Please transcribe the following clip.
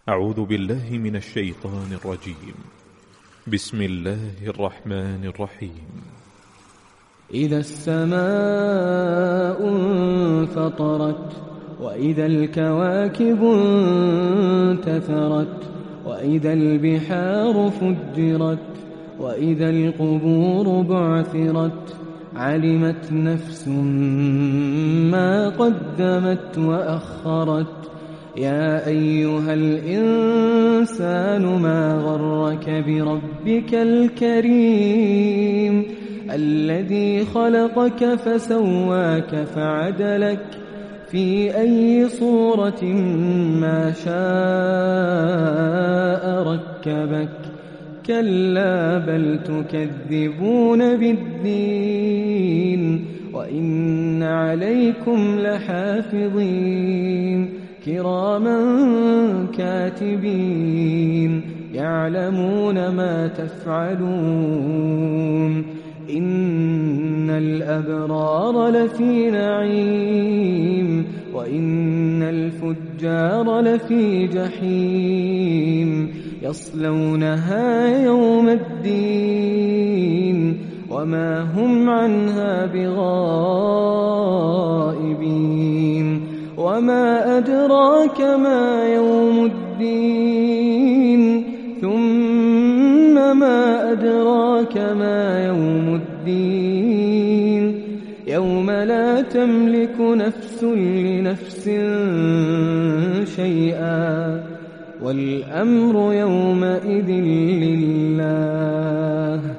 أعوذ بالله من الشيطان الرجيم. بسم الله الرحمن الرحيم. إذا السماء انفطرت وإذا الكواكب انتثرت وإذا البحار فجرت وإذا القبور بعثرت علمت نفس ما قدمت وأخرت. يا أيها الإنسان ما غرك بربك الكريم الذي خلقك فسواك فعدلك في أي صورة ما شاء ركبك. كلا بل تكذبون بالدين وإن عليكم لحافظين كراما كاتبين يعلمون ما تفعلون. إن الأبرار لفي نعيم وإن الفجار لفي جحيم يصلونها يوم الدين وما هم عنها بغائبين. وما أدراك ما يوم الدين ثم ما أدراك ما يوم الدين يوم لا تملك نفس لنفس شيئا والأمر يومئذ لله.